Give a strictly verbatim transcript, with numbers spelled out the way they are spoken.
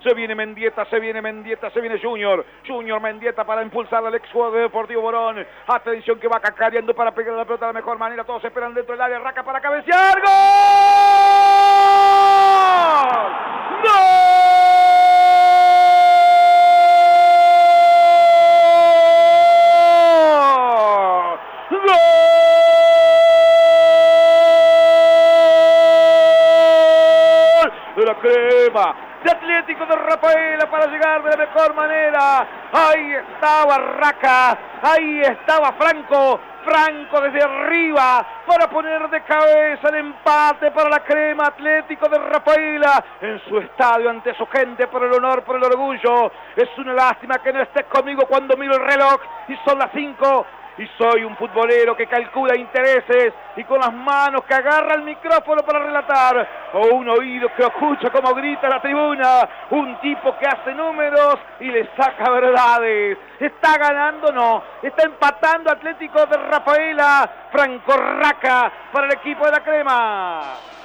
Se viene Mendieta, se viene Mendieta, se viene Junior. Junior Mendieta para impulsar al ex jugador de Deportivo Morón. Atención que va cacareando para pegar la pelota de la mejor manera. Todos esperan dentro del área. Raca para cabecear. ¡Gol! ¡Gol! De la Crema, de Atlético de Rafaela para llegar de la mejor manera. Ahí estaba Raca, ahí estaba Franco, Franco desde arriba para poner de cabeza el empate para la Crema. Atlético de Rafaela en su estadio ante su gente, por el honor, por el orgullo. Es una lástima que no estés conmigo cuando miro el reloj y son las cinco. Y soy un futbolero que calcula intereses y con las manos que agarra el micrófono para relatar, o un oído que escucha como grita la tribuna, un tipo que hace números y le saca verdades. ¿Está ganando? No. Está empatando Atlético de Rafaela. Franco Raca para el equipo de la Crema.